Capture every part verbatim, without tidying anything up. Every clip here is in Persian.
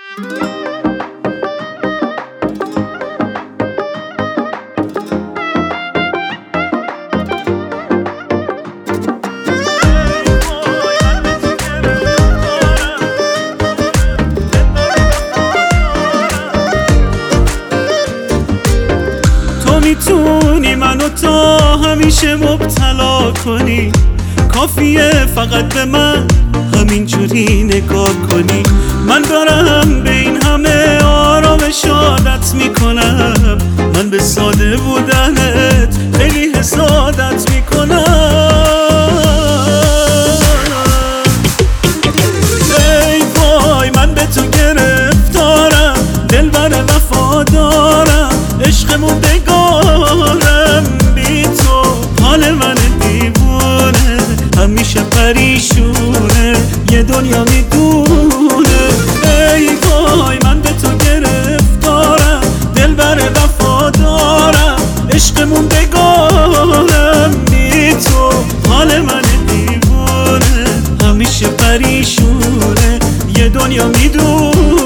میتونی منو تا همیشه مبتلا کنی، کافیه فقط به من همینجوری نگاه کنی. من دارم به این همه آرامش عادت میکنم، من به ساده بودنت خیلی حسادت میکنم. ای وای من به تو گرفتارم، دلبر وفادارم، عشقمون بگارم بی تو، حال من دیوونه همیشه پریشونه، یه دنیا میدونه. ای وای من به تو گرفتارم، دلبر وفادارم، عشقمون بگارم بی تو، حال من دیوونه همیشه پریشونه، یه دنیا میدونه.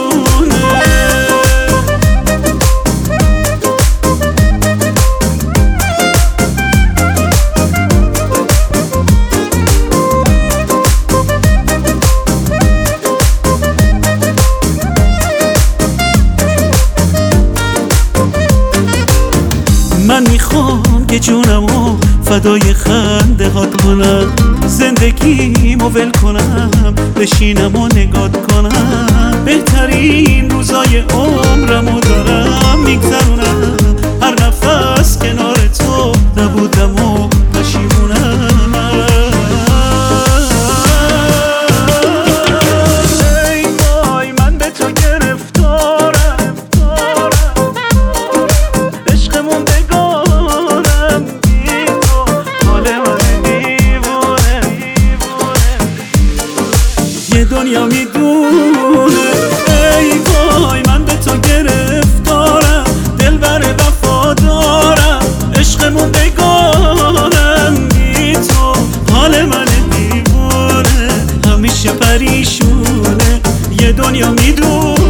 من میخوام که جونمو فدای خنده هات کنم، زندگیمو ول کنم، بشینم و نگات کنم. بهترین روزای عمرمو دارم میگذرونم، هر نفس کنار تو نبودم و پشیمونم. ای وای من به تو گرفتارم، عشقمون بگارم بی تو، حال من دیوونه یه دنیا میدونه. ای وای من به تو گرفتارم، دلبر وفادارم، عشقمون بگارم بی تو، حال من دیوونه همیشه پریشونه، یه دنیا میدونه.